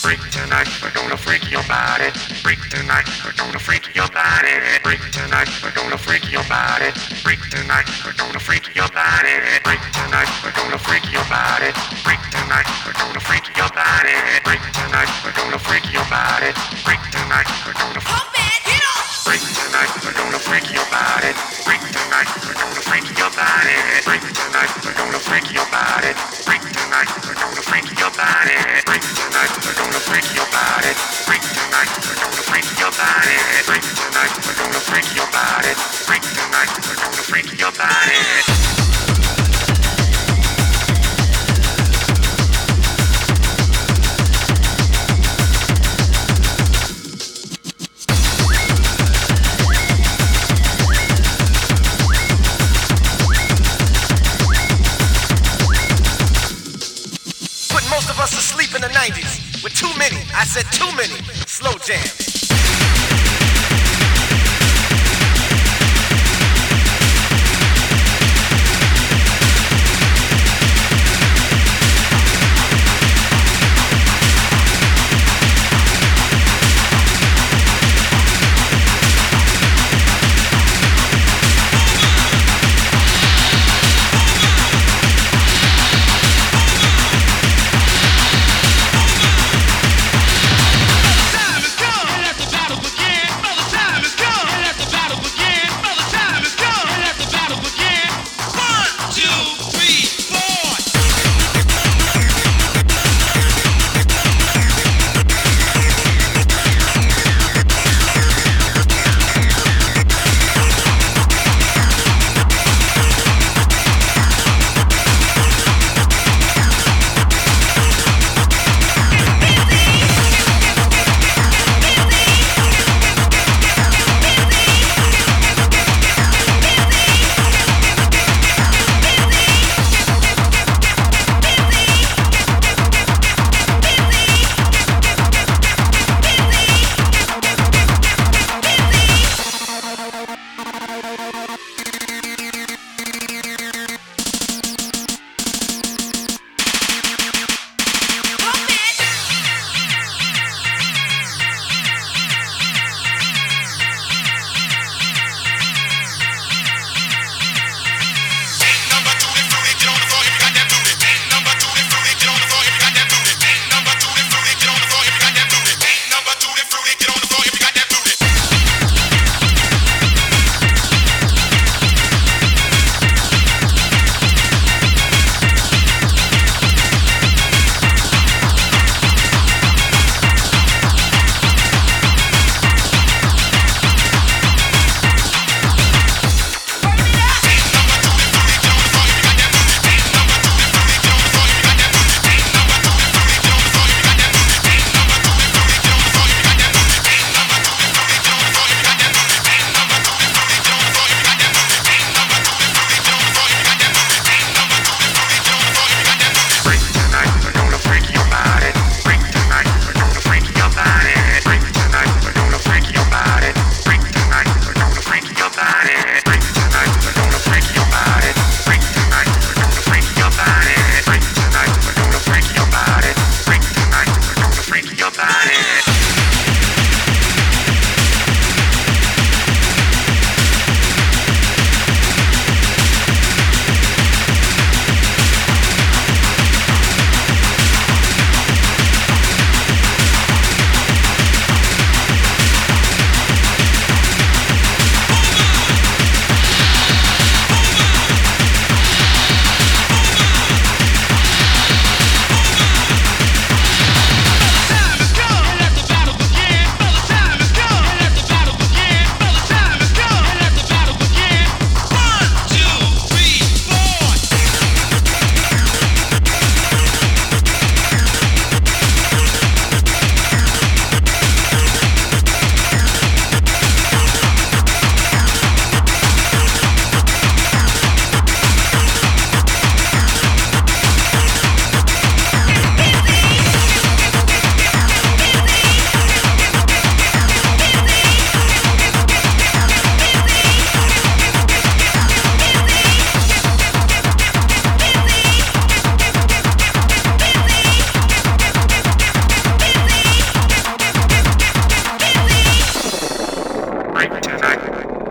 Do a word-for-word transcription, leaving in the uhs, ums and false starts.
Freak tonight, we're gonna freak your body. Freak tonight, we're gonna freak your body. Freak tonight, we're gonna freak your body. Freak tonight, we're gonna freak your body. Freak tonight, we're gonna freak your body. Freak tonight, we're gonna freak your body. Freak tonight, we're gonna freak your body. Freak tonight, we're gonna pump it, get off. Freak tonight, we're gonna freak your body. Freak tonight, we're gonna freak your body. Freak tonight, we're gonna freak your body. Freak tonight, we're gonna freak your body. Freak tonight, we're gonna freak your body. Freak tonight, we're gonna freak your body. Freak tonight, we're gonna freak your body. Freak tonight, we're gonna freak your body. Most of us asleep in the nineties with too many, I said too many, slow jams. Your body.